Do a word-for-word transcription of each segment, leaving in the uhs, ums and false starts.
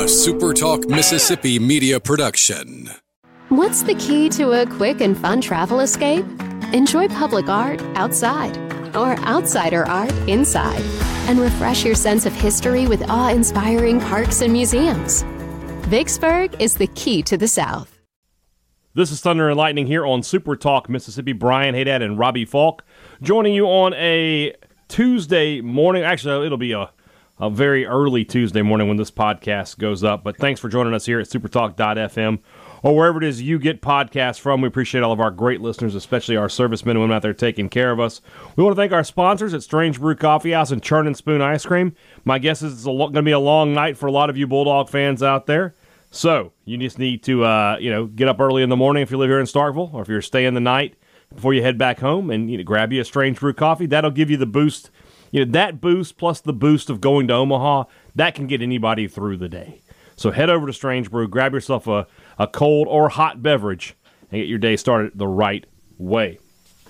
A Super Talk Mississippi media production. What's the key to a quick and fun travel escape? Enjoy public art outside, or outsider art inside, and refresh your sense of history with awe-inspiring parks and museums. Vicksburg is the key to the South. This is Thunder and Lightning here on Super Talk Mississippi. Brian Haydad and Robbie Falk joining you on a Tuesday morning. Actually, it'll be a, a very early Tuesday morning when this podcast goes up. But thanks for joining us here at supertalk dot f m or wherever it is you get podcasts from. We appreciate all of our great listeners, especially our servicemen and women out there taking care of us. We want to thank our sponsors at Strange Brew Coffee House and Churn and Spoon Ice Cream. My guess is it's going to be a long night for a lot of you Bulldog fans out there. So you just need to, uh, you know, get up early in the morning if you live here in Starkville, or if you're staying the night before you head back home, and you know, grab you a Strange Brew coffee. That'll give you the boost. You know, that boost plus the boost of going to Omaha, that can get anybody through the day. So head over to Strange Brew, grab yourself a, a cold or hot beverage, and get your day started the right way.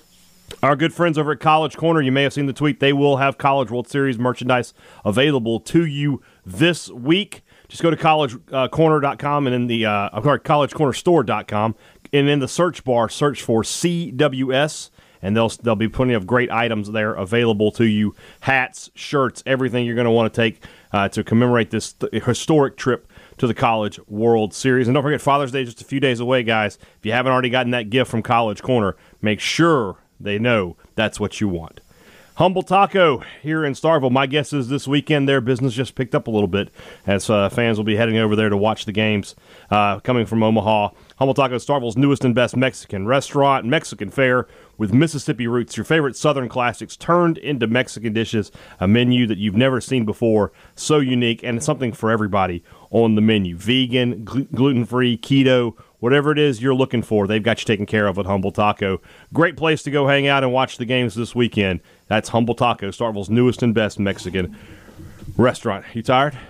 Our good friends over at College Corner, you may have seen the tweet, they will have College World Series merchandise available to you this week. Just go to college corner dot com and in the uh, I'm sorry, college corner store dot com, and in the search bar, search for C W S, and there'll there'll be plenty of great items there available to you: hats, shirts, everything you're going to want to take uh, to commemorate this th- historic trip to the College World Series. And don't forget, Father's Day is just a few days away, guys. If you haven't already gotten that gift from College Corner, make sure they know that's what you want. Humble Taco here in Starkville. My guess is this weekend their business just picked up a little bit as uh, fans will be heading over there to watch the games uh, coming from Omaha. Humble Taco is Starkville's newest and best Mexican restaurant, Mexican fare with Mississippi roots. Your favorite Southern classics turned into Mexican dishes, a menu that you've never seen before, so unique, and something for everybody on the menu. Vegan, gl- gluten-free, keto, whatever it is you're looking for, they've got you taken care of at Humble Taco. Great place to go hang out and watch the games this weekend. That's Humble Taco, Starkville's newest and best Mexican restaurant. You tired?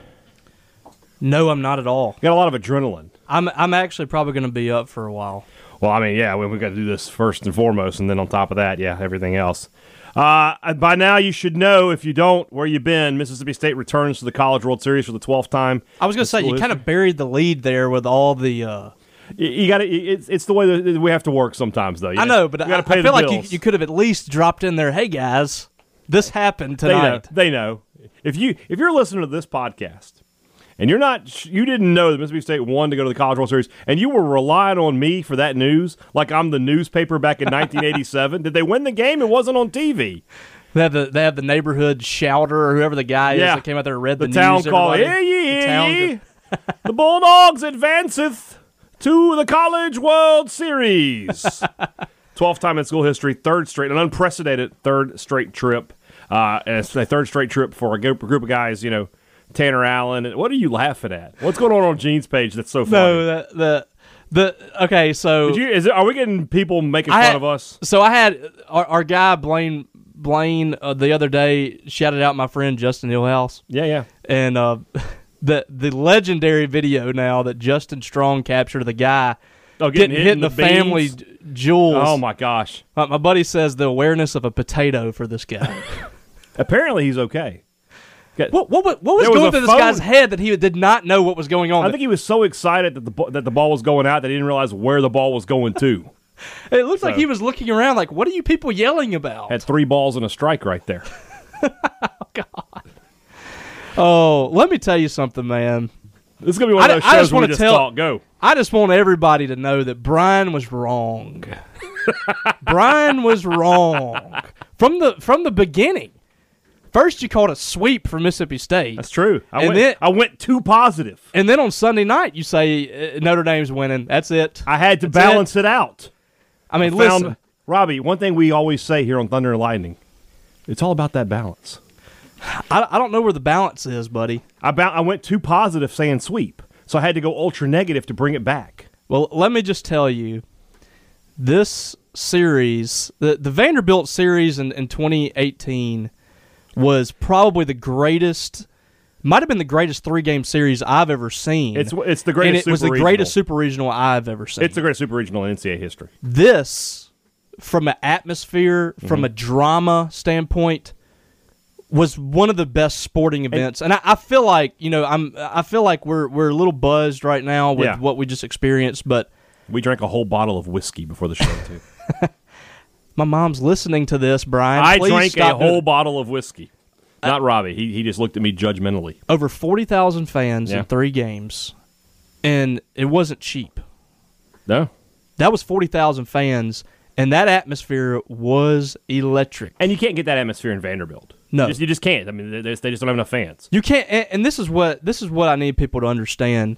No, I'm not at all. Got a lot of adrenaline. I'm I'm actually probably going to be up for a while. Well, I mean, yeah, we, we've got to do this first and foremost, and then on top of that, yeah, everything else. Uh, by now, you should know, if you don't, where you been. Mississippi State returns to the College World Series for the twelfth time. I was going to say, you kind of buried the lead there with all the... Uh, You, you got to. It's it's the way that we have to work sometimes, though. You I know, but I, pay I feel the like you, you could have at least dropped in there. Hey guys, this happened tonight. They know. They know. If you if you're listening to this podcast and you're not, you didn't know that Mississippi State won to go to the College World Series, and you were relying on me for that news, like I'm the newspaper back in nineteen eighty-seven. Did they win the game? It wasn't on T V. They have the they have the neighborhood shouter or whoever the guy yeah. is that came out there and read the, the news. Town call. Hear ye, hear ye. The Bulldogs advanceth to the College World Series. twelfth time in school history, third straight, an unprecedented third straight trip. Uh, and it's a third straight trip for a group, a group of guys, you know, Tanner Allen. What are you laughing at? What's going on on Gene's page that's so funny? No, the, the, the okay, so. Did you, is it, are we getting people making I fun had, of us? So I had our, our guy, Blaine, Blaine uh, the other day, shouted out my friend Justin Hillhouse. Yeah, yeah. And, uh, The the legendary video now that Justin Strong captured of the guy oh, getting, getting hit hit in the, the family jewels. Oh, my gosh. My, my buddy says the awareness of a potato for this guy. Apparently he's okay. What, what, what was There going was through this phone. guy's head that he did not know what was going on? I think he was so excited that the that the ball was going out that he didn't realize where the ball was going to. It looked so, like he was looking around like, what are you people yelling about? Had three balls and a strike right there. Oh, God. Oh, let me tell you something, man. This is going to be one of those I, I shows just where we want to just tell, talk. Go. I just want everybody to know that Brian was wrong. Brian was wrong. From the from the beginning. First you called a sweep for Mississippi State. That's true. I, and went, then, I went too positive. And then on Sunday night you say uh, Notre Dame's winning. That's it. I had to That's balance it. it out. I mean, I found, listen. Robbie, one thing we always say here on Thunder and Lightning, it's all about that balance. I, I don't know where the balance is, buddy. I, ba- I went too positive saying sweep, so I had to go ultra negative to bring it back. Well, let me just tell you, this series, the, the Vanderbilt series in, in twenty eighteen was probably the greatest, might have been the greatest three-game series I've ever seen. It's it's the greatest and it was the super greatest regional. super regional I've ever seen. It's the greatest super regional in N C double A history. This, from an atmosphere, from mm-hmm. a drama standpoint, was one of the best sporting events, and, and I, I feel like you know I'm I feel like we're we're a little buzzed right now with yeah. what we just experienced, but we drank a whole bottle of whiskey before the show too. My mom's listening to this, Brian. I Please drank stop a whole doing- bottle of whiskey. Not Robbie. He he just looked at me judgmentally. Over forty thousand fans yeah. in three games, and it wasn't cheap. No. That was forty thousand fans, and that atmosphere was electric. And you can't get that atmosphere in Vanderbilt. No. You just, you just can't. I mean, they, they just don't have enough fans. You can't, and, and this is what this is what I need people to understand.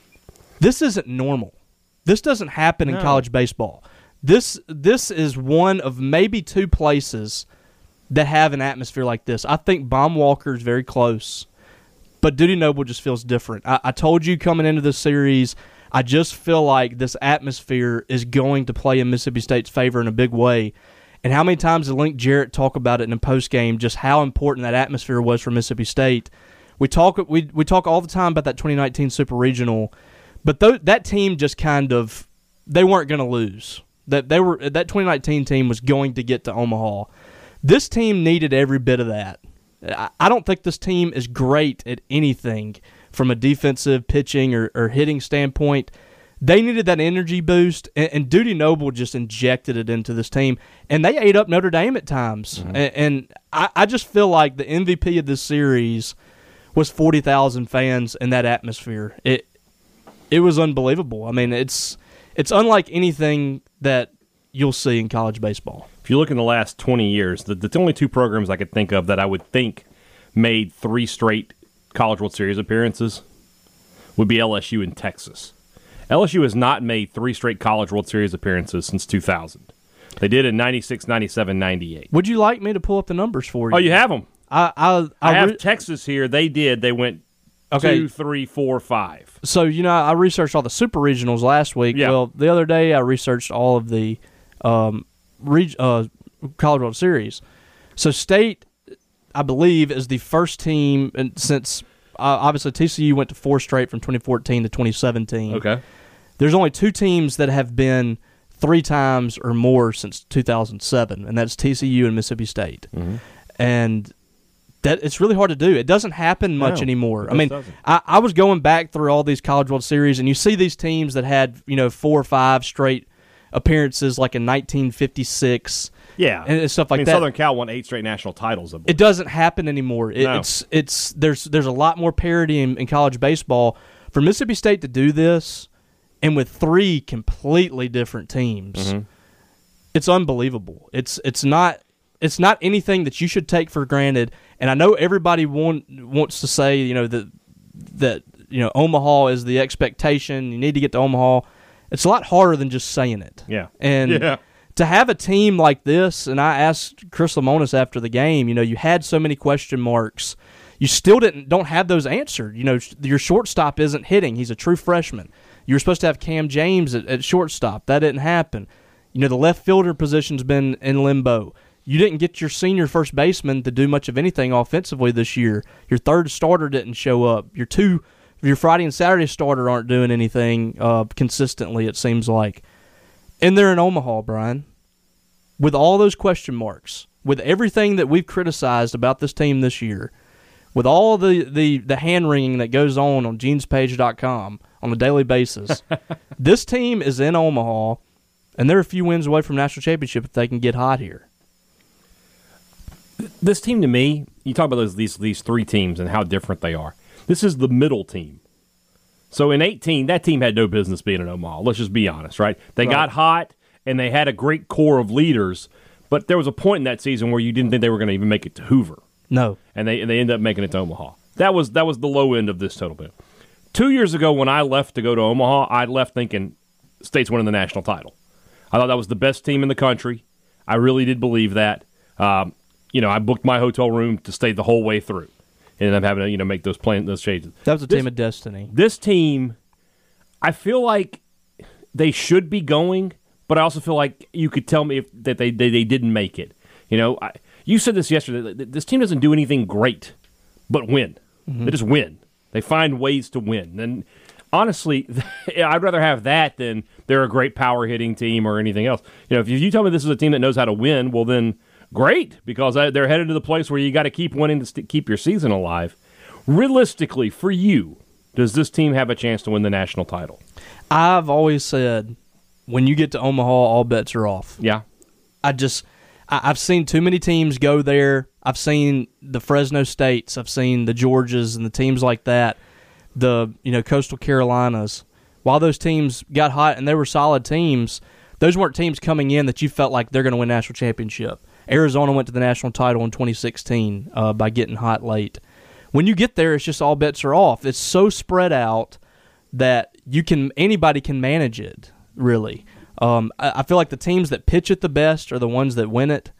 This isn't normal. This doesn't happen in No. college baseball. This this is one of maybe two places that have an atmosphere like this. I think Baum Walker is very close, but Dudy Noble just feels different. I, I told you coming into this series, I just feel like this atmosphere is going to play in Mississippi State's favor in a big way. And how many times did Link Jarrett talk about it in a postgame, just how important that atmosphere was for Mississippi State? We talk we we talk all the time about that twenty nineteen Super Regional, but th- that team just kind of they weren't going to lose. That they were that twenty nineteen team was going to get to Omaha. This team needed every bit of that. I, I don't think this team is great at anything from a defensive, pitching, or, or hitting standpoint. They needed that energy boost, and, and Dudy Noble just injected it into this team, and they ate up Notre Dame at times. Mm-hmm. And, and I, I just feel like the M V P of this series was forty thousand fans in that atmosphere. It it was unbelievable. I mean, it's it's unlike anything that you'll see in college baseball. If you look in the last twenty years, the, the only two programs I could think of that I would think made three straight College World Series appearances would be L S U and Texas. L S U has not made three straight College World Series appearances since two thousand. They did in ninety-six, ninety-seven, ninety-eight. Would you like me to pull up the numbers for you? Oh, you have them. I I, I, I have re- Texas here. They did. They went Okay. two, three, four, five. So, you know, I researched all the Super Regionals last week. Yeah. Well, the other day I researched all of the um, reg- uh, College World Series. So State, I believe, is the first team and since uh, obviously T C U went to four straight from twenty fourteen to twenty seventeen. Okay. There's only two teams that have been three times or more since two thousand seven, and that's T C U and Mississippi State. Mm-hmm. And that it's really hard to do. It doesn't happen much No, anymore. it I mean, doesn't. I, I was going back through all these College World Series, and you see these teams that had, you know, four or five straight appearances, like in nineteen fifty-six. Yeah, and stuff like I mean, that. Southern Cal won eight straight national titles. I believe. It doesn't happen anymore. It, No. It's it's there's there's a lot more parity in, in college baseball. For Mississippi State to do this, and with three completely different teams, Mm-hmm. it's unbelievable. It's it's not it's not anything that you should take for granted. And I know everybody want, wants to say, you know, that that you know Omaha is the expectation. You need to get to Omaha. It's a lot harder than just saying it. Yeah, and. Yeah. To have a team like this, and I asked Chris Lemonis after the game, you know, you had so many question marks. You still didn't don't have those answered. You know, your shortstop isn't hitting. He's a true freshman. You were supposed to have Cam James at, at shortstop. That didn't happen. You know, the left fielder position's been in limbo. You didn't get your senior first baseman to do much of anything offensively this year. Your third starter didn't show up. Your two, your Friday and Saturday starter aren't doing anything uh, consistently, it seems like. And they're in Omaha, Brian. With all those question marks, with everything that we've criticized about this team this year, with all the, the, the hand-wringing that goes on on Genes Page dot com on a daily basis, this team is in Omaha, and they're a few wins away from national championship if they can get hot here. This team, to me, you talk about those these these three teams and how different they are. This is the middle team. So in eighteen, that team had no business being in Omaha. Let's just be honest, right? They Right. got hot, and they had a great core of leaders, but there was a point in that season where you didn't think they were going to even make it to Hoover. No. And they and they ended up making it to Omaha. That was that was the low end of this total bit. Two years ago, when I left to go to Omaha, I left thinking State's winning the national title. I thought that was the best team in the country. I really did believe that. Um, you know, I booked my hotel room to stay the whole way through, and I'm having to you know make those plan those changes. That was a This- team of destiny. This team, I feel like they should be going, but I also feel like you could tell me if, that they, they they didn't make it. You know, I, you said this yesterday. This team doesn't do anything great, but win. Mm-hmm. They just win. They find ways to win. And honestly, I'd rather have that than they're a great power hitting team or anything else. You know, if you tell me this is a team that knows how to win, well then great, because they're headed to the place where you got to keep winning to st- keep your season alive. Realistically, for you, does this team have a chance to win the national title? I've always said, when you get to Omaha, all bets are off. Yeah. I just, I, I've seen too many teams go there. I've seen the Fresno States. I've seen the Georgias and the teams like that, the you know Coastal Carolinas. While those teams got hot and they were solid teams, those weren't teams coming in that you felt like they're going to win national championship. Arizona went to the national title in twenty sixteen uh, by getting hot late. When you get there, it's just all bets are off. It's so spread out that you can anybody can manage it, really. Um, I, I feel like the teams that pitch it the best are the ones that win it.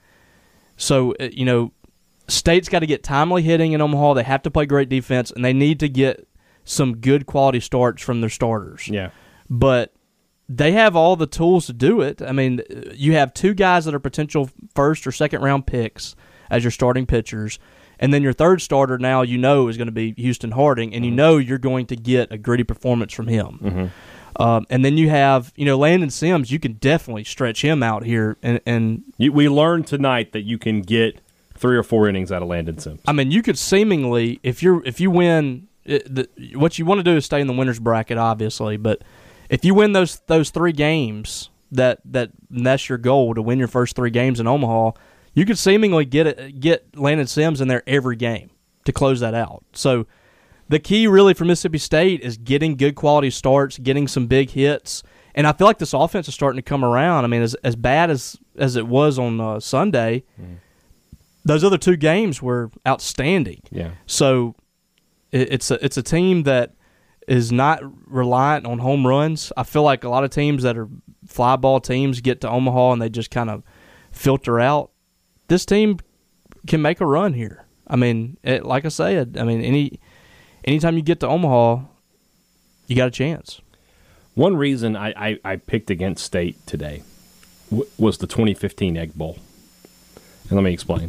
So, you know, State's got to get timely hitting in Omaha. They have to play great defense, and they need to get some good quality starts from their starters. Yeah. But they have all the tools to do it. I mean, you have two guys that are potential first or second round picks as your starting pitchers. And then your third starter now you know is going to be Houston Harding, and you know you're going to get a gritty performance from him. Mm-hmm. Um, and then you have, you know, Landon Sims. You can definitely stretch him out here. And, and you, we learned tonight that you can get three or four innings out of Landon Sims. I mean, you could seemingly, if you're if you win, it, the, what you want to do is stay in the winner's bracket, obviously. But if you win those those three games, that that and that's your goal, to win your first three games in Omaha. You could seemingly get it, get Landon Sims in there every game to close that out. So the key really for Mississippi State is getting good quality starts, getting some big hits, and I feel like this offense is starting to come around. I mean, as as bad as, as it was on uh, Sunday, mm. those other two games were outstanding. Yeah. So it, it's a, it's a team that is not reliant on home runs. I feel like a lot of teams that are fly ball teams get to Omaha and they just kind of filter out. This team can make a run here. I mean, it, like I said, I mean, any anytime you get to Omaha, you got a chance. One reason I, I, I picked against State today w- was the twenty fifteen Egg Bowl. And let me explain.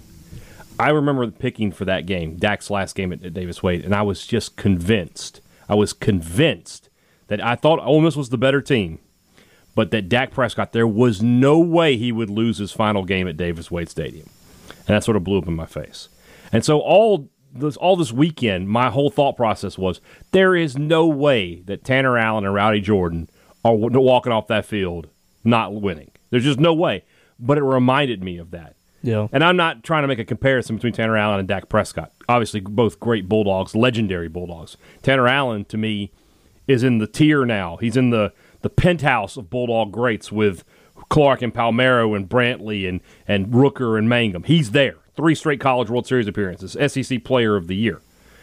I remember picking for that game, Dak's last game at, at Davis Wade, and I was just convinced. I was convinced that I thought Ole Miss was the better team, but that Dak Prescott, there was no way he would lose his final game at Davis Wade Stadium. And that sort of blew up in my face. And so all this, all this weekend, my whole thought process was, there is no way that Tanner Allen and Rowdy Jordan are walking off that field not winning. There's just no way. But it reminded me of that. Yeah. And I'm not trying to make a comparison between Tanner Allen and Dak Prescott. Obviously, both great Bulldogs, legendary Bulldogs. Tanner Allen, to me, is in the tier now. He's in the the penthouse of Bulldog greats with Clark and Palmero and Brantley and, and Rooker and Mangum. He's there. Three straight College World Series appearances, S E C Player of the Year.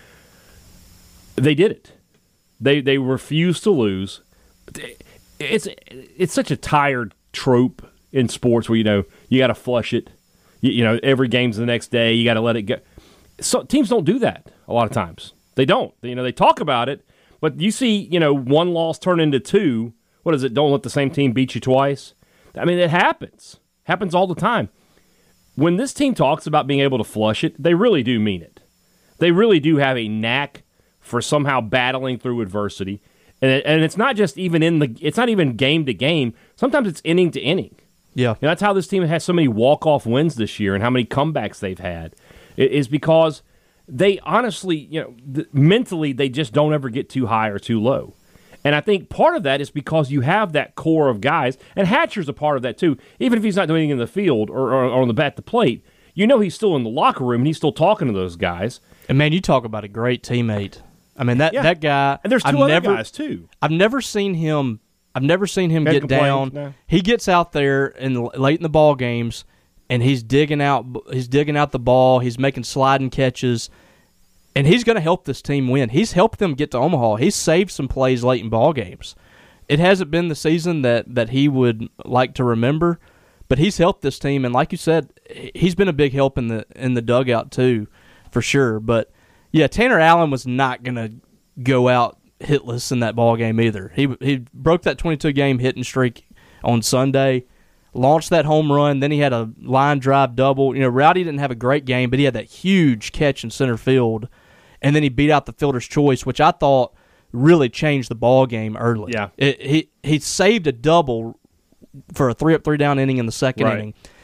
They did it. They they refused to lose. It's it's such a tired trope in sports where, you know, you got to flush it. You, you know, every game's the next day. You got to let it go. So teams don't do that a lot of times. They don't. You know, they talk about it, but you see, you know, one loss turn into two. What is it? Don't let the same team beat you twice. I mean, it happens. Happens all the time. When this team talks about being able to flush it, they really do mean it. They really do have a knack for somehow battling through adversity. And it, and it's not just even in the it's not even game to game. Sometimes it's inning to inning. Yeah. And that's how this team has so many walk-off wins this year and how many comebacks they've had. It is because they honestly, you know, th- mentally they just don't ever get too high or too low. And I think part of that is because you have that core of guys, and Hatcher's a part of that too. Even if he's not doing anything in the field or, or, or on the bat to plate, you know he's still in the locker room and he's still talking to those guys. And man, you talk about a great teammate. I mean that Yeah. that guy. And there's two I've other never, guys too. I've never seen him. I've never seen him Hasn't get complained, down. no. He gets out there in late in the ball games, and he's digging out. He's digging out the ball. He's making sliding catches. And he's going to help this team win. He's helped them get to Omaha. He's saved some plays late in ball games. It hasn't been the season that, that he would like to remember, but he's helped this team. And like you said, he's been a big help in the in the dugout too, for sure. But yeah, Tanner Allen was not going to go out hitless in that ball game either. He he broke that twenty-two game hitting streak on Sunday, launched that home run. Then he had a line drive double. You know, Rowdy didn't have a great game, but he had that huge catch in center field. And then he beat out the fielder's choice, which I thought really changed the ball game early. Yeah. It, he he saved a double for a three up, three down inning in the second Right. inning.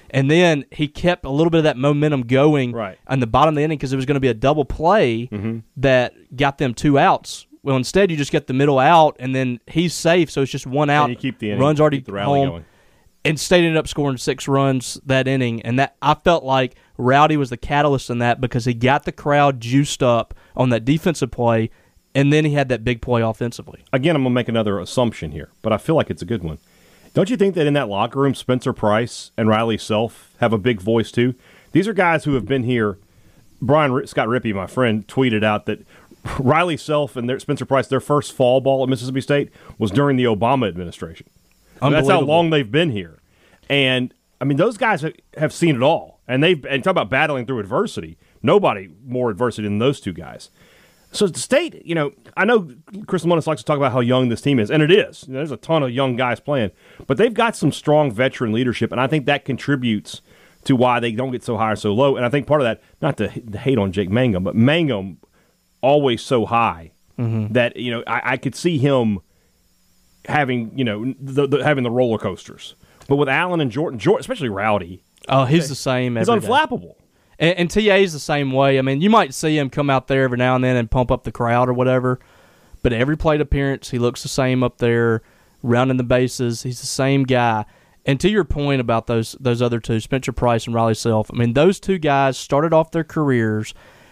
And then he kept a little bit of that momentum going right. on the bottom of the inning because it was going to be a double play mm-hmm. that got them two outs. Well, instead you just get the middle out, and then he's safe, so it's just one out. And you keep the inning, runs already keep the rally home. going. Instead, ended up scoring six runs that inning, and that I felt like Rowdy was the catalyst in that because he got the crowd juiced up on that defensive play, and then he had that big play offensively. Again, I'm going to make another assumption here, but I feel like it's a good one. Don't you think that in that locker room, Spencer Price and Riley Self have a big voice too? These are guys who have been here. Brian R- Scott Rippey, my friend, tweeted out that Riley Self and their, Spencer Price, their first fall ball at Mississippi State was during the Obama administration. That's how long they've been here. And, I mean, those guys have seen it all. And they've and talk about battling through adversity. Nobody more adversity than those two guys. So the State, you know, I know Chris Lemonis likes to talk about how young this team is, and it is. You know, there's a ton of young guys playing. But they've got some strong veteran leadership, and I think that contributes to why they don't get so high or so low. And I think part of that, not to hate on Jake Mangum, but Mangum always so high mm-hmm. that, you know, I, I could see him having, you know, the, the, having the roller coasters. But with Allen and Jordan, Jordan especially Rowdy. Oh, he's the same He's every unflappable. Day. And, and T A is the same way. I mean, you might see him come out there every now and then and pump up the crowd or whatever, but every plate appearance, he looks the same up there, rounding the bases. He's the same guy. And to your point about those those other two, Spencer Price and Riley Self, I mean, those two guys started off their careers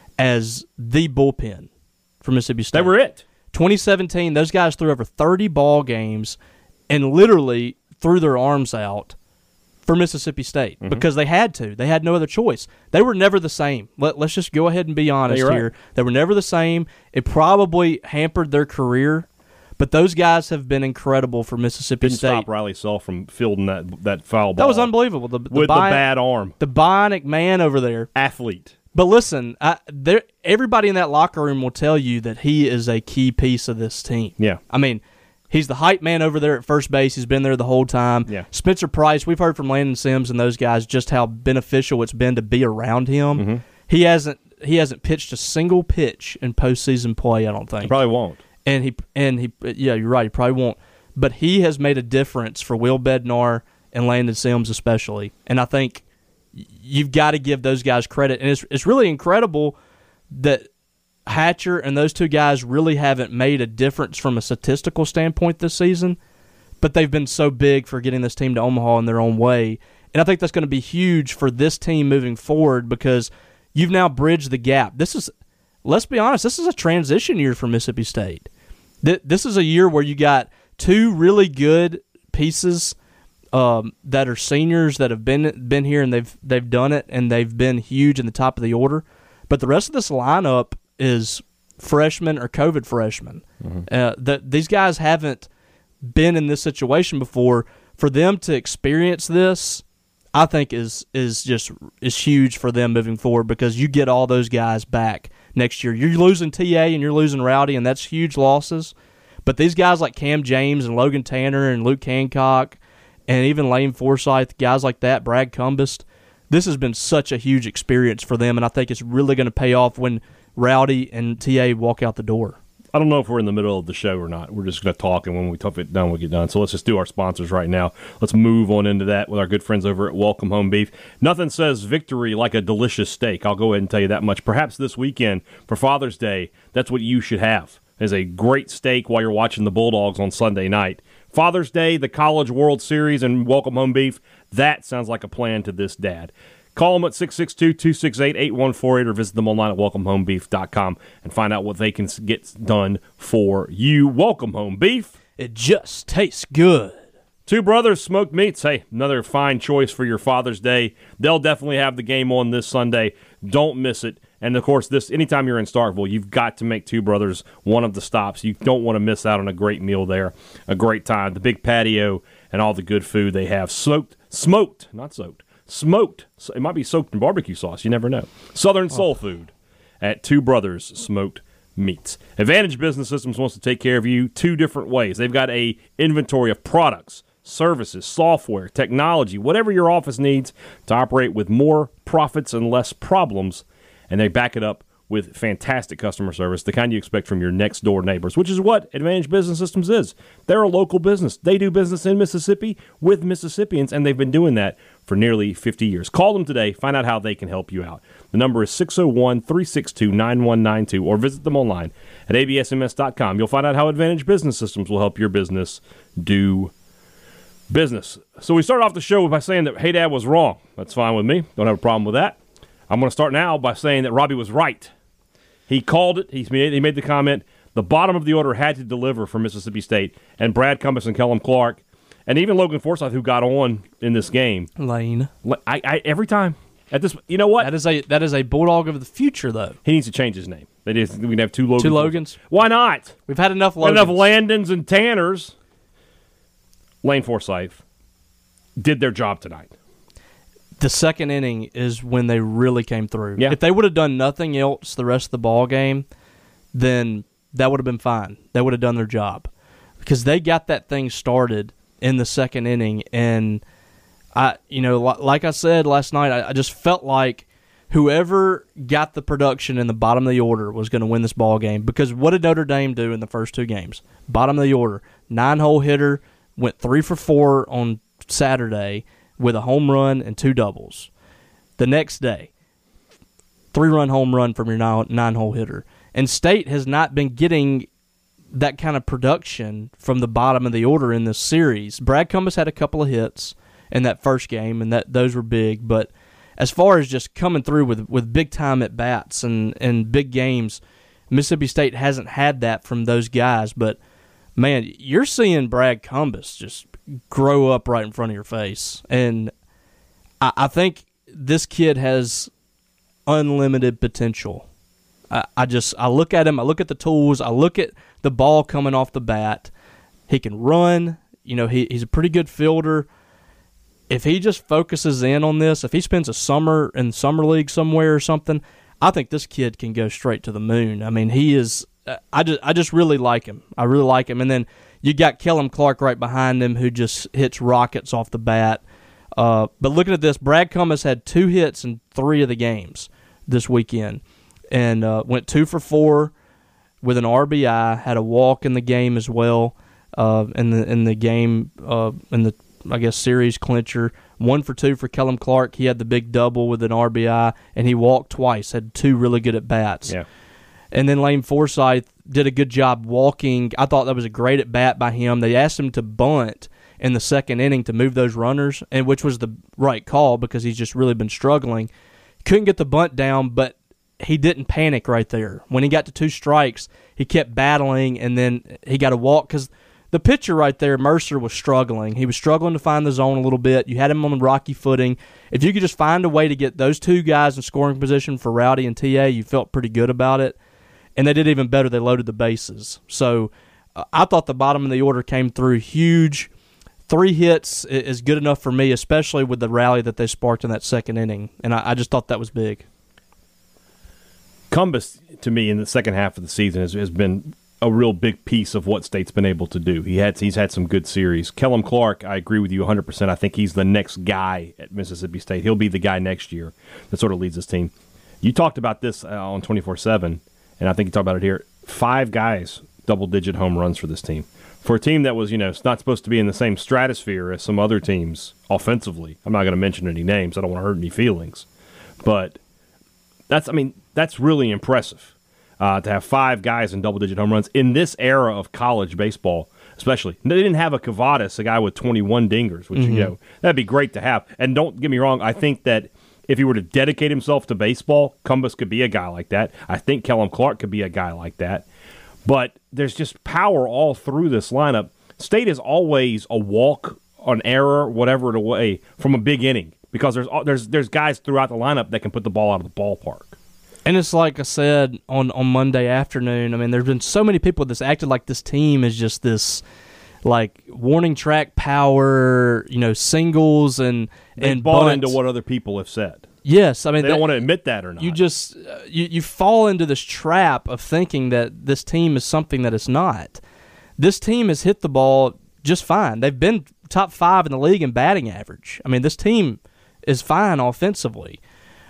as the bullpen for Mississippi State. They were it. twenty seventeen, those guys threw over thirty ball games and literally threw their arms out for Mississippi State mm-hmm. because they had to. They had no other choice. They were never the same. Let, let's just go ahead and be honest yeah, here. Right. They were never the same. It probably hampered their career, but those guys have been incredible for Mississippi Didn't State. stop Riley Self from fielding that that foul ball. That was unbelievable. The, the with Bion, the bad arm. The bionic man over there. Athlete. But listen, I, there, everybody in that locker room will tell you that he is a key piece of this team. Yeah. I mean, he's the hype man over there at first base. He's been there the whole time. Yeah. Spencer Price, we've heard from Landon Sims and those guys just how beneficial it's been to be around him. Mm-hmm. He hasn't he hasn't pitched a single pitch in postseason play, I don't think. He probably won't. And he and he yeah, you're right, he probably won't. But he has made a difference for Will Bednar and Landon Sims especially. And I think you've got to give those guys credit. And it's it's really incredible that Hatcher and those two guys really haven't made a difference from a statistical standpoint this season, but they've been so big for getting this team to Omaha in their own way. And I think that's going to be huge for this team moving forward because you've now bridged the gap. This is, let's be honest, this is a transition year for Mississippi State. This is a year where you got two really good pieces um, that are seniors that have been been here and they've they've done it and they've been huge in the top of the order. But the rest of this lineup is freshmen or COVID freshmen. Mm-hmm. Uh, that these guys haven't been in this situation before. For them to experience this, I think is is just is huge for them moving forward because you get all those guys back next year. You're losing T A and you're losing Rowdy, and that's huge losses. But these guys like Cam James and Logan Tanner and Luke Hancock and even Lane Forsythe, guys like that, Brad Cumbest, this has been such a huge experience for them, and I think it's really going to pay off when Rowdy and T A walk out the door. I don't know if we're in the middle of the show or not. We're just going to talk, and when we talk it done, we get done. So let's just do our sponsors right now. Let's move on into that with our good friends over at Welcome Home Beef. Nothing says victory like a delicious steak. I'll go ahead and tell you that much. Perhaps this weekend for Father's Day, that's what you should have, is a great steak while you're watching the Bulldogs on Sunday night. Father's Day, the College World Series, and Welcome Home Beef, that sounds like a plan to this dad. Call them at six six two, two six eight, eight one four eight or visit them online at welcome home beef dot com and find out what they can get done for you. Welcome Home Beef. It just tastes good. Two Brothers Smoked Meats. Hey, another fine choice for your Father's Day. They'll definitely have the game on this Sunday. Don't miss it. And, of course, this anytime you're in Starkville, you've got to make Two Brothers one of the stops. You don't want to miss out on a great meal there, a great time, the big patio, and all the good food they have. Smoked, smoked, not soaked. Smoked. It might be soaked in barbecue sauce. You never know. Southern soul food at Two Brothers Smoked Meats. Advantage Business Systems wants to take care of you two different ways. They've got a inventory of products, services, software, technology, whatever your office needs to operate with more profits and less problems, and they back it up with fantastic customer service, the kind you expect from your next-door neighbors, which is what Advantage Business Systems is. They're a local business. They do business in Mississippi with Mississippians, and they've been doing that for nearly fifty years. Call them today. Find out how they can help you out. The number is six oh one, three six two, nine one nine two, or visit them online at a b s m s dot com. You'll find out how Advantage Business Systems will help your business do business. So we started off the show by saying that Hey Dad was wrong. That's fine with me. Don't have a problem with that. I'm going to start now by saying that Robbie was right. He called it. He made, he made the comment, the bottom of the order had to deliver for Mississippi State, and Brad Cumbest and Kellum Clark, and even Logan Forsythe, who got on in this game. Lane. I, I every time. At this, you know what? That is a that is a Bulldog of the future, though. He needs to change his name. They just, we can have two Logans. Two Logans? Why not? We've had enough Logans. Enough Landons and Tanners. Lane Forsythe did their job tonight. The second inning is when they really came through. Yeah. If they would have done nothing else the rest of the ball game, then that would have been fine. They would have done their job. Because they got that thing started in the second inning, and I, you know, like I said last night, I, I just felt like whoever got the production in the bottom of the order was going to win this ball game. Because what did Notre Dame do in the first two games? Bottom of the order, nine-hole hitter, went three for four on Saturday with a home run and two doubles. The next day, three-run home run from your nine-hole hitter. And State has not been getting that kind of production from the bottom of the order in this series. Brad Cumbest had a couple of hits in that first game, and that those were big. But as far as just coming through with, with big-time at-bats and, and big games, Mississippi State hasn't had that from those guys. But, man, you're seeing Brad Cumbest just grow up right in front of your face. And I, I think this kid has unlimited potential. I, I just I look at him, I look at the tools, I look at the ball coming off the bat. He can run. You know, he, he's a pretty good fielder. If he just focuses in on this, if he spends a summer in summer league somewhere or something, I think this kid can go straight to the moon. I mean, he is I just I just really like him. I really like him. And then you got Kellum Clark right behind him, who just hits rockets off the bat. Uh, but looking at this, Brad Cumbest had two hits in three of the games this weekend, and uh, went two for four with an R B I. Had a walk in the game as well. Uh, in the in the game uh, in the I guess series clincher. One for two for Kellum Clark. He had the big double with an R B I, and he walked twice. Had two really good at bats. Yeah. And then Lane Forsythe did a good job walking. I thought that was a great at-bat by him. They asked him to bunt in the second inning to move those runners, and which was the right call because he's just really been struggling. Couldn't get the bunt down, but he didn't panic right there. When he got to two strikes, he kept battling, and then he got a walk because the pitcher right there, Mercer, was struggling. He was struggling to find the zone a little bit. You had him on the rocky footing. If you could just find a way to get those two guys in scoring position for Rowdy and T A, you felt pretty good about it. And they did even better. They loaded the bases. So uh, I thought the bottom of the order came through huge. Three hits is good enough for me, especially with the rally that they sparked in that second inning. And I, I just thought that was big. Cumbest, to me, in the second half of the season has, has been a real big piece of what State's been able to do. He had He's had some good series. Kellum Clark, I agree with you one hundred percent. I think he's the next guy at Mississippi State. He'll be the guy next year that sort of leads this team. You talked about this uh, on twenty-four seven. And I think you talked about it here. Five guys, double-digit home runs for this team. For a team that was, you know, it's not supposed to be in the same stratosphere as some other teams offensively. I'm not going to mention any names. I don't want to hurt any feelings. But that's, I mean, that's really impressive uh, to have five guys in double-digit home runs in this era of college baseball, especially. They didn't have a Cavadas, a guy with twenty-one dingers, which, mm-hmm. you know, that'd be great to have. And don't get me wrong, I think that if he were to dedicate himself to baseball, Cumbest could be a guy like that. I think Kellum Clark could be a guy like that. But there's just power all through this lineup. State is always a walk, an error, whatever it away from a big inning because there's there's there's guys throughout the lineup that can put the ball out of the ballpark. And it's like I said on, on Monday afternoon, I mean, there's been so many people that's acted like this team is just this like warning track power, you know, singles and they and bought bunts. into what other people have said. Yes, I mean they that, don't want to admit that or not. You just uh, you you fall into this trap of thinking that this team is something that it's not. This team has hit the ball just fine. They've been top five in the league in batting average. I mean, this team is fine offensively.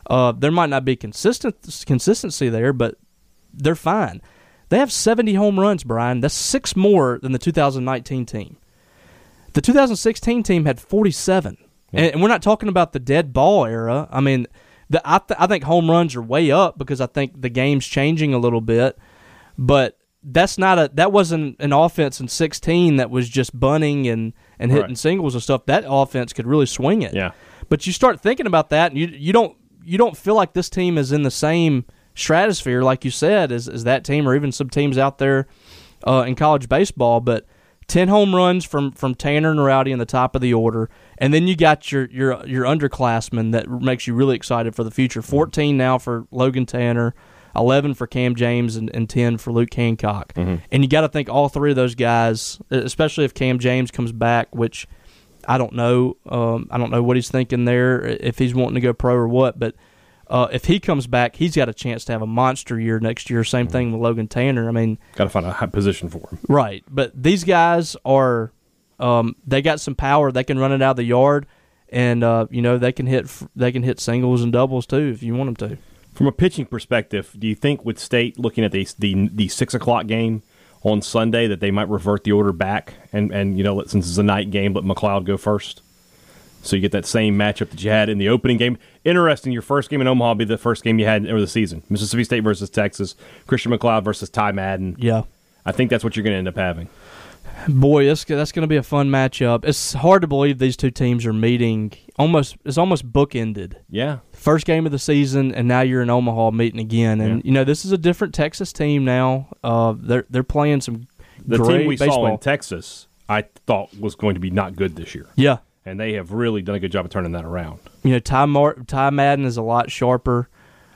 Uh, there might not be consistent consistency there, but they're fine. They have seventy home runs, Brian. That's six more than the two thousand nineteen team. The two thousand sixteen team had forty-seven. Yeah. And, and we're not talking about the dead ball era. I mean, the, I, th- I think home runs are way up because I think the game's changing a little bit. But that's not a that wasn't an offense in sixteen that was just bunting and, and hitting right. singles and stuff. That offense could really swing it. Yeah. But you start thinking about that, and you you don't you don't feel like this team is in the same stratosphere, like you said, as, as that team or even some teams out there uh, in college baseball. But ten home runs from, from Tanner and Rowdy in the top of the order, and then you got your your your underclassmen that makes you really excited for the future. fourteen now for Logan Tanner, eleven for Cam James, and, and ten for Luke Hancock. Mm-hmm. And you got to think all three of those guys, especially if Cam James comes back, which I don't know. Um, I don't know what he's thinking there, if he's wanting to go pro or what. But uh, if he comes back, he's got a chance to have a monster year next year. Same mm-hmm. thing with Logan Tanner. I mean, got to find a high position for him. Right. But these guys are um, they got some power. They can run it out of the yard, and uh, you know they can hit they can hit singles and doubles too if you want them to. From a pitching perspective, do you think with State looking at the the, the six o'clock game on Sunday that they might revert the order back and, and you know, since it's a night game, let McLeod go first? So you get that same matchup that you had in the opening game. Interesting, your first game in Omaha will be the first game you had over the season. Mississippi State versus Texas, Christian McLeod versus Ty Madden. Yeah. I think that's what you're going to end up having. Boy, that's, that's going to be a fun matchup. It's hard to believe these two teams are meeting. Almost, it's almost bookended. Yeah. First game of the season, and now you're in Omaha meeting again. And, yeah. you know, this is a different Texas team now. Uh, they're they're playing some the great team we baseball. saw in Texas, I thought was going to be not good this year. Yeah. And they have really done a good job of turning that around. You know, Ty, Mar- Ty Madden is a lot sharper,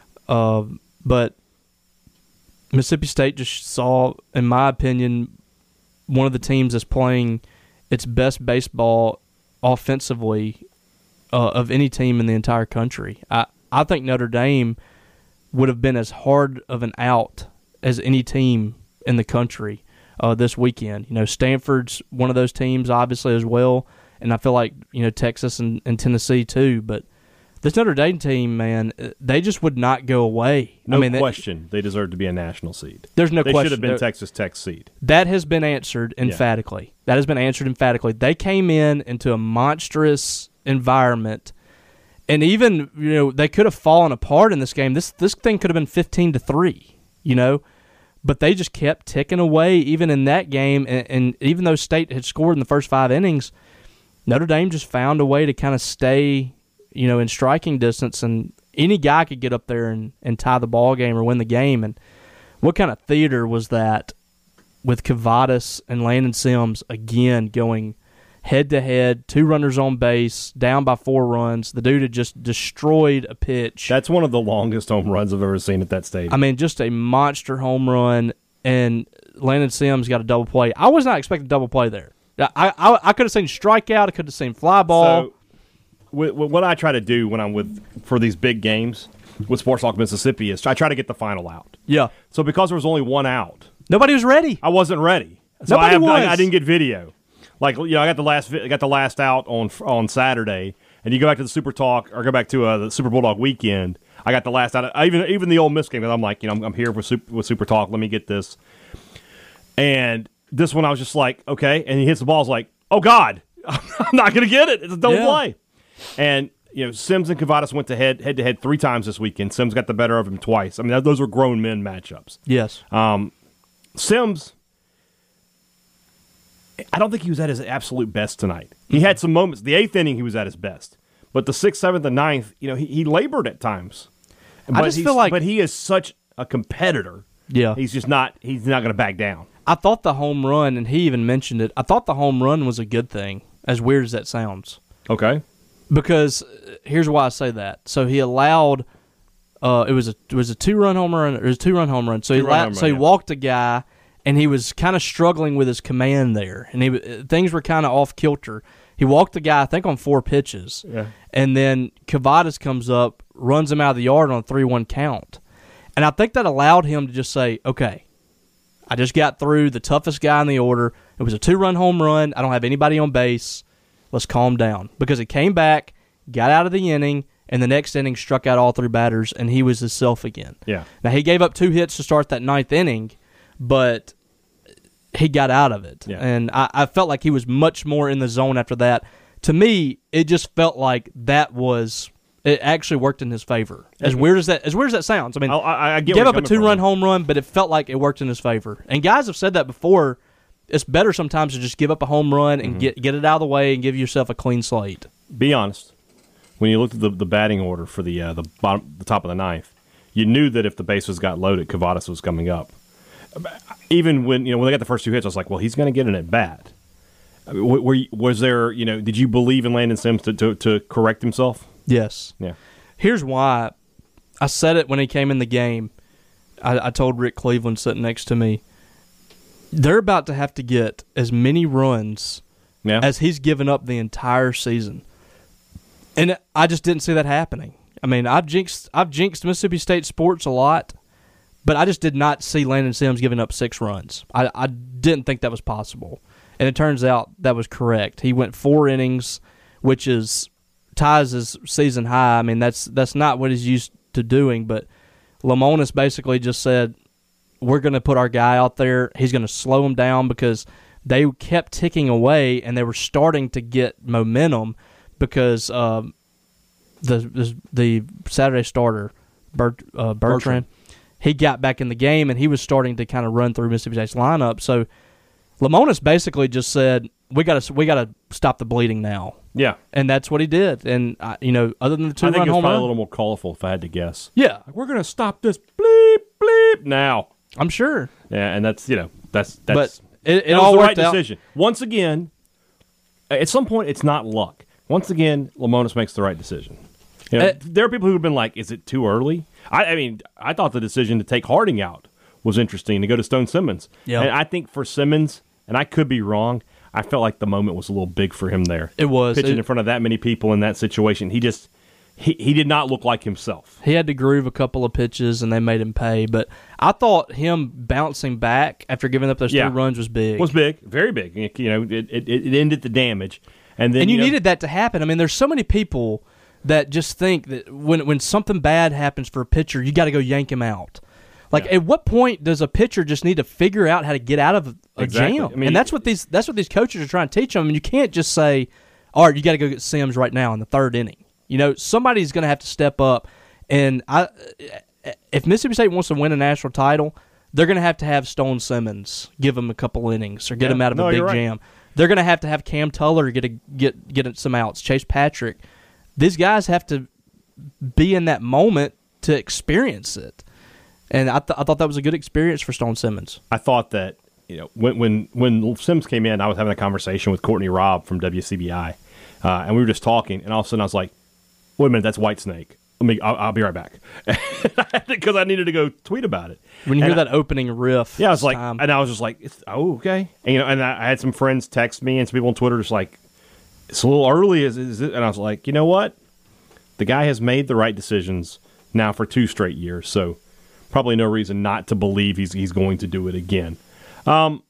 uh, but Mississippi State just saw, in my opinion, one of the teams that's playing its best baseball offensively uh, of any team in the entire country. I, I think Notre Dame would have been as hard of an out as any team in the country uh, this weekend. You know, Stanford's one of those teams, obviously, as well, and I feel like, you know, Texas and, and Tennessee too, but this Notre Dame team, man, they just would not go away. No I mean, question they, they deserve to be a national seed. There's no they question. They should have been They're, Texas Tech seed. That has been answered emphatically. Yeah. That has been answered emphatically. They came in into a monstrous environment, and even, you know, they could have fallen apart in this game. This this thing could have been fifteen to three, you know, but they just kept ticking away even in that game, and, and even though State had scored in the first five innings, Notre Dame just found a way to kind of stay, you know, in striking distance, and any guy could get up there and, and tie the ball game or win the game. And what kind of theater was that with Kavadas and Landon Sims again going head-to-head, two runners on base, down by four runs. The dude had just destroyed a pitch. That's one of the longest home runs I've ever seen at that stadium. I mean, just a monster home run, and Landon Sims got a double play. I was not expecting a double play there. I I, I could have seen strikeout. I could have seen fly ball. So, with, with what I try to do when I'm with for these big games with Sports Talk Mississippi is I try to get the final out. Yeah. So because there was only one out, nobody was ready. I wasn't ready. So Nobody I, have, was. I, I didn't get video. Like, you know, I got the last I got the last out on on Saturday, and you go back to the Super Talk or go back to uh, the Super Bulldog weekend. I got the last out. I even even the Ole Miss game. I'm like, you know, I'm, I'm here with Super, with Super Talk. Let me get this. And this one, I was just like, okay. And he hits the ball. I was like, oh God, I'm not gonna get it. It's a double yeah. play. And you know, Sims and Kavadas went to head head to head three times this weekend. Sims got the better of him twice. I mean, those were grown men matchups. Yes. Um, Sims. I don't think he was at his absolute best tonight. He had some moments. The eighth inning, he was at his best. But the sixth, seventh, and ninth, you know, he, he labored at times. But I just he's, feel like, but he is such a competitor. Yeah, he's just not. He's not going to back down. I thought the home run, and he even mentioned it. I thought the home run was a good thing, as weird as that sounds. Okay. Because here's why I say that. So he allowed. Uh, it was a it was a two run home run. It was a two run home run. So he allowed, run, so he yeah. walked a guy. And he was kind of struggling with his command there, and he things were kind of off kilter. He walked the guy, I think, on four pitches, yeah. and then Kavadas comes up, runs him out of the yard on a three one count. And I think that allowed him to just say, okay, I just got through the toughest guy in the order. It was a two-run home run. I don't have anybody on base. Let's calm down. Because he came back, got out of the inning, and the next inning struck out all three batters, and he was himself again. Yeah. Now, he gave up two hits to start that ninth inning, but he got out of it. Yeah. And I, I felt like he was much more in the zone after that. To me, it just felt like that was it actually worked in his favor. As weird as that as weird as that sounds. I mean, I, I, I get gave where up a you're coming two-run from. home run, but it felt like it worked in his favor. And guys have said that before. It's better sometimes to just give up a home run and Mm-hmm. get get it out of the way and give yourself a clean slate. Be honest. When you looked at the, the batting order for the uh, the bottom, the top of the ninth, you knew that if the bases got loaded, Kavadas was coming up. Even when you know when they got the first two hits, I was like, well, he's going to get an at bat. I mean, were, you- was there you know? Did you believe in Landon Sims to, to to correct himself? Yes. Yeah. Here's why. I said it when he came in the game. I, I told Rick Cleveland sitting next to me, they're about to have to get as many runs Yeah. as he's given up the entire season. And I just didn't see that happening. I mean, I've jinxed I've jinxed Mississippi State sports a lot, but I just did not see Landon Sims giving up six runs. I, I didn't think that was possible. And it turns out that was correct. He went four innings, which is ties his season high. I mean, that's that's not what he's used to doing, but Lamonis basically just said, we're going to put our guy out there. He's going to slow him down because they kept ticking away and they were starting to get momentum because um, the, the the Saturday starter, Bert, uh, Bertrand, Bertrand. he got back in the game and he was starting to kind of run through Mississippi State's lineup. So Lamonis basically just said, we got to we got to stop the bleeding now. Yeah. And that's what he did. And, uh, you know, other than the I think two-run it was home probably run, a little more colorful if I had to guess. yeah, Like, we're going to stop this bleep bleep now. I'm sure. Yeah, and that's you know that's that's But it, it that was all the worked right out. decision. Once again, at some point, it's not luck. Once again, Lamonis makes the right decision. You know, Uh, there are people who've been like, "Is it too early?" I, I mean, I thought the decision to take Harding out was interesting to go to Stone Simmons. Yeah. And I think for Simmons, and I could be wrong, I felt like the moment was a little big for him there. It was. pitching It- in front of that many people in that situation. He just he he did not look like himself. He had to groove a couple of pitches, and they made him pay. But I thought him bouncing back after giving up those Yeah. two runs was big. Was big, very big. You know, it it, it ended the damage, and then and you, know, needed that to happen. I mean, there's so many people that just think that when when something bad happens for a pitcher, you got to go yank him out. Like, Yeah. at what point does a pitcher just need to figure out how to get out of a Exactly. jam? I mean, and that's what these that's what these coaches are trying to teach them. And you can't just say, "All right, you got to go get Sims right now in the third inning." You know, somebody's going to have to step up. And I, if Mississippi State wants to win a national title, they're going to have to have Stone Simmons give them a couple innings or get Yeah. him out of No, a big you're right. jam. They're going to have to have Cam Tuller get a, get get some outs. Chase Patrick. These guys have to be in that moment to experience it. And I, th- I thought that was a good experience for Stone Simmons. I thought that you know when when when Sims came in, I was having a conversation with Courtney Robb from W C B I, uh, and we were just talking, and all of a sudden I was like, "Wait a minute, that's Whitesnake. Let me, I'll, I'll be right back," because I needed to go tweet about it. When you And hear I- that opening riff, yeah, I was it's like, time. and I was just like, it's, "Oh, okay." And, you know, and I, I had some friends text me and some people on Twitter just like, "It's a little early, is, is it?" And I was like, you know what? The guy has made the right decisions now for two straight years, so probably no reason not to believe he's he's going to do it again. Um,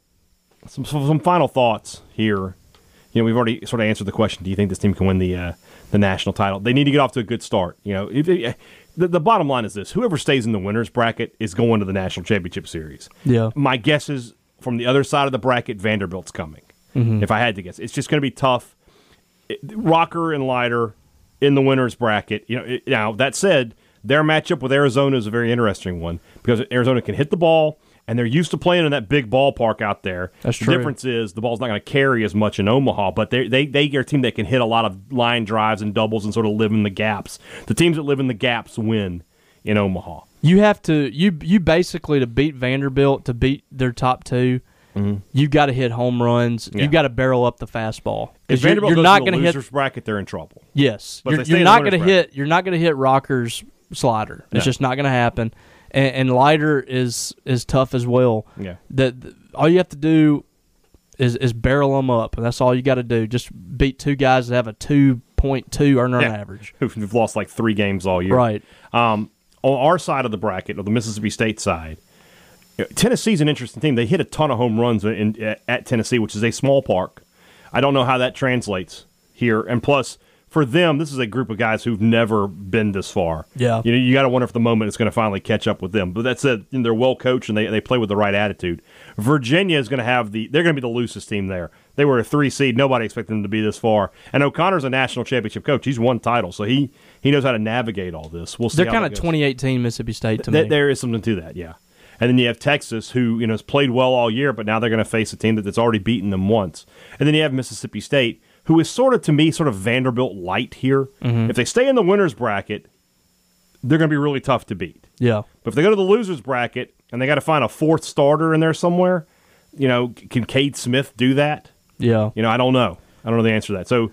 some some final thoughts here. You know, we've already sort of answered the question: do you think this team can win the uh, the national title? They need to get off to a good start. You know, if, if, the the bottom line is this: whoever stays in the winners bracket is going to the national championship series. Yeah. My guess is from the other side of the bracket, Vanderbilt's coming. If I had to guess, it's just going to be tough. It, Rocker and Leiter in the winners bracket. You know, it, now that said, their matchup with Arizona is a very interesting one because Arizona can hit the ball, and they're used to playing in that big ballpark out there. That's the true. difference is the ball's not going to carry as much in Omaha, but they they they are a team that can hit a lot of line drives and doubles and sort of live in the gaps. The teams that live in the gaps win in Omaha. You have to you you basically to beat Vanderbilt, to beat their top two, you've got to hit home runs. Yeah. You've got to barrel up the fastball. If 'Cause you're, Vanderbilt you're goes not to the going to hit. losers bracket, they're in trouble. Yes, But if you're, they stay you're in the not winners going to hit. You're not going to hit Rocker's slider. It's No. just not going to happen. And, and Leiter is is tough as well. Yeah. That that all you have to do is is barrel them up, and that's all you got to do. Just beat two guys that have a two point two earner Yeah. average. Who've lost like three games all year. Right. Um, on our side of the bracket, or the Mississippi State side, you know, Tennessee's an interesting team. They hit a ton of home runs in, at Tennessee, which is a small park. I don't know how that translates here. And plus, for them, this is a group of guys who've never been this far. Yeah. You know, you got to wonder if the moment is going to finally catch up with them. But that said, they're well coached and they, they play with the right attitude. Virginia is going to have the, they're going to be the loosest team there. They were a three seed. Nobody expected them to be this far. And O'Connor's a national championship coach. He's won titles, so he, he knows how to navigate all this. We'll see. They're how kind that of goes. twenty eighteen Mississippi State to Th- me. There is something to that, yeah. And then you have Texas, who you know has played well all year, but now they're going to face a team that, that's already beaten them once. And then you have Mississippi State, who is sort of, to me, sort of Vanderbilt light here. Mm-hmm. If they stay in the winner's bracket, they're going to be really tough to beat. Yeah. But if they go to the loser's bracket and they got to find a fourth starter in there somewhere, you know, can Cade Smith do that? Yeah. You know, I don't know. I don't know the answer to that. So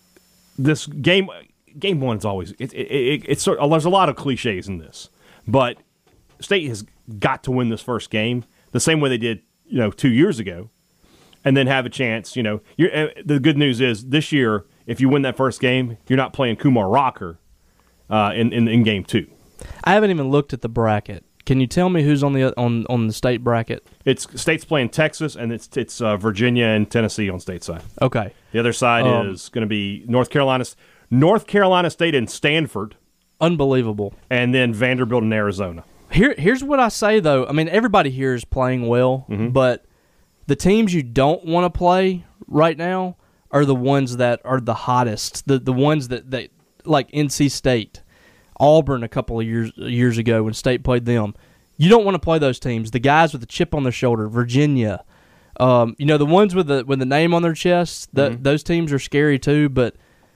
this game, game one is always it, it, it, it's sort of, there's a lot of cliches in this, but State has got to win this first game the same way they did, you know, two years ago, and then have a chance. You know, you're, uh, the good news is this year, if you win that first game, you're not playing Kumar Rocker uh, in, in in game two. I haven't even looked at the bracket. Can you tell me who's on the on on the state bracket? It's State's playing Texas, and it's it's uh, Virginia and Tennessee on State side. Okay. The other side Um, is going to be North Carolina, North Carolina State and Stanford, Unbelievable. and then Vanderbilt and Arizona. Here, here's what I say though. I mean, everybody here is playing well, Mm-hmm. but the teams you don't want to play right now are the ones that are the hottest. The the ones that, that like N C State, Auburn a couple of years years ago when State played them. You don't want to play those teams. The guys with the chip on their shoulder, Virginia, um, you know, the ones with the with the name on their chest. The, Mm-hmm. Those teams are scary too, but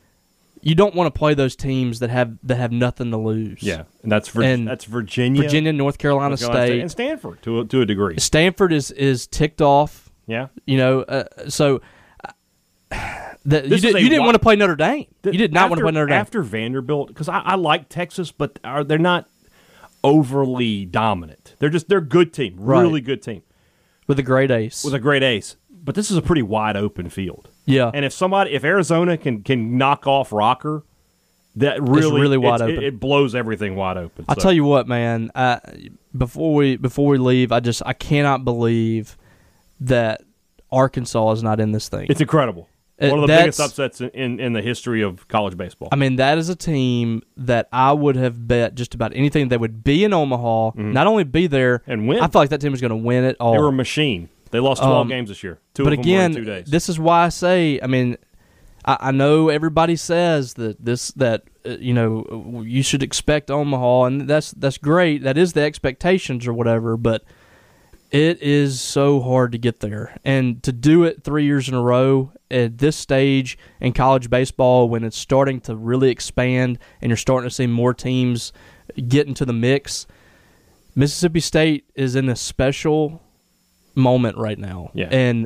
you don't want to play those teams that have that have nothing to lose. Yeah, and that's Vir- And that's Virginia, Virginia, North Carolina, North Carolina State. and Stanford to a, to a degree. Stanford is, is ticked off, Yeah, you know. Uh, so uh, that, you, This is did, a you didn't wi- want to play Notre Dame. You did not after, want to play Notre Dame. after Vanderbilt because I, I like Texas, but are they're not overly dominant. They're just they're a good team, Right. really good team with a great ace. with a great ace. But this is a pretty wide open field. yeah, And if somebody, if Arizona can can knock off Rocker, that really really wide it's- open. It, it blows everything wide open. I'll So, tell you what, man. I, before we before we leave, I just I cannot believe that Arkansas is not in this thing. it's incredible. Uh, One of the that's- biggest upsets in, in, in the history of college baseball. I mean, that is a team that I would have bet just about anything they would be in Omaha, not only be there Mm-hmm. And win. I feel like that team was going to win it all. They were a machine. They lost twelve Um, games this year. Two but of them were in again, two days. this is why I say, I mean, I, I know everybody says that this that uh, you know you should expect Omaha, and that's that's great. That is the expectations or whatever, but it is so hard to get there, and to do it three years in a row at this stage in college baseball, when it's starting to really expand, and you're starting to see more teams get into the mix. Mississippi State is in a special moment right now. Yeah. And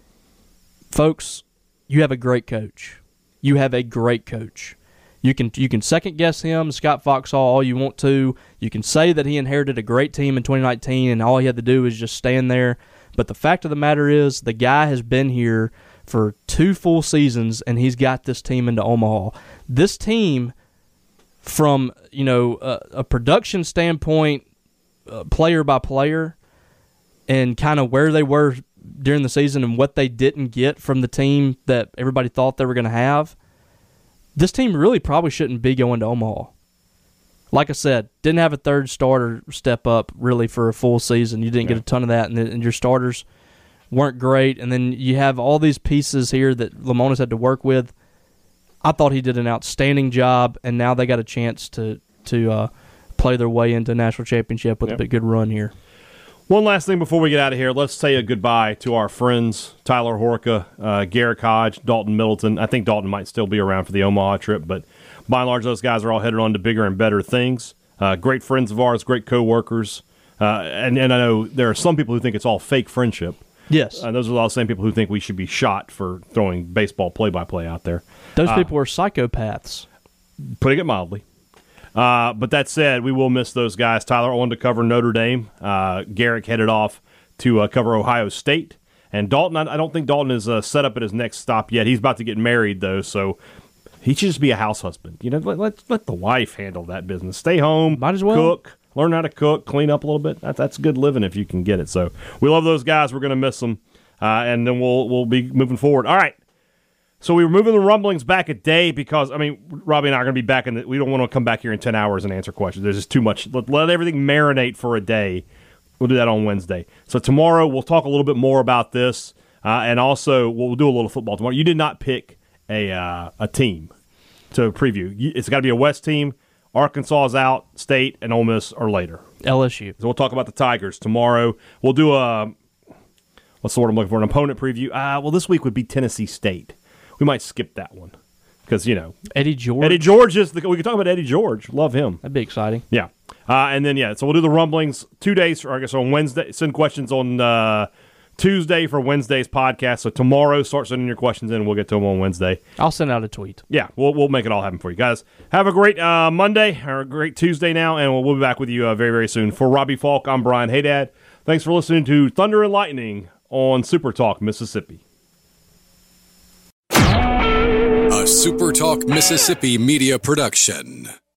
folks, you have a great coach. You have a great coach. You can you can second guess him, Scott Foxhall, all you want to. You can say that he inherited a great team in twenty nineteen and all he had to do is just stand there. But the fact of the matter is the guy has been here for two full seasons and he's got this team into Omaha. This team, from you know a, a production standpoint, uh, player by player, and kind of where they were during the season and what they didn't get from the team that everybody thought they were going to have, this team really probably shouldn't be going to Omaha. Like I said, didn't have a third starter step up really for a full season. You didn't Yeah. get a ton of that, and, and your starters weren't great. And then you have all these pieces here that Lamona's had to work with. I thought he did an outstanding job, and now they got a chance to to uh, play their way into a national championship with Yep. a big good run here. One last thing before we get out of here. Let's say a goodbye to our friends, Tyler Horka, uh, Garrick Hodge, Dalton Middleton. I think Dalton might still be around for the Omaha trip, but by and large, those guys are all headed on to bigger and better things. Uh, great friends of ours, great co-workers. Uh, and, and I know there are some people who think it's all fake friendship. Yes. Uh, those are all the same people who think we should be shot for throwing baseball play-by-play out there. Those uh, people are psychopaths. Putting it mildly. Uh, but that said, we will miss those guys. Tyler on to cover Notre Dame. Uh, Garrick headed off to uh, cover Ohio State. And Dalton, I, I don't think Dalton is uh, set up at his next stop yet. He's about to get married, though, so he should just be a house husband. You know, let, let, let the wife handle that business. Stay home, Might as well. cook, learn how to cook, clean up a little bit. That, that's good living if you can get it. So we love those guys. We're going to miss them. Uh, and then we'll we'll be moving forward. All right. So we were moving the rumblings back a day because, I mean, Robbie and I are going to be back in the, we don't want to come back here in ten hours and answer questions. There's just too much. Let, let everything marinate for a day. We'll do that on Wednesday. So tomorrow we'll talk a little bit more about this, uh, and also we'll do a little football tomorrow. You did not pick a uh, a team to preview. It's got to be a West team. Arkansas is out. State and Ole Miss are later. L S U. So we'll talk about the Tigers tomorrow. We'll do a, what's the word I'm looking for, an opponent preview. Uh, well, this week would be Tennessee State. We might skip that one because, you know. Eddie George. Eddie George is the, we can talk about Eddie George. Love him. That'd be exciting. Yeah. Uh, and then, yeah, so we'll do the rumblings two days, or I guess on Wednesday. Send questions on uh, Tuesday for Wednesday's podcast. So tomorrow, start sending your questions in, and we'll get to them on Wednesday. I'll send out a tweet. Yeah, we'll we'll make it all happen for you guys. Have a great uh, Monday, or a great Tuesday now, and we'll, we'll be back with you uh, very, very soon. For Robbie Falk, I'm Brian Haydad. Thanks for listening to Thunder and Lightning on Super Talk Mississippi. A Super Talk Mississippi media production.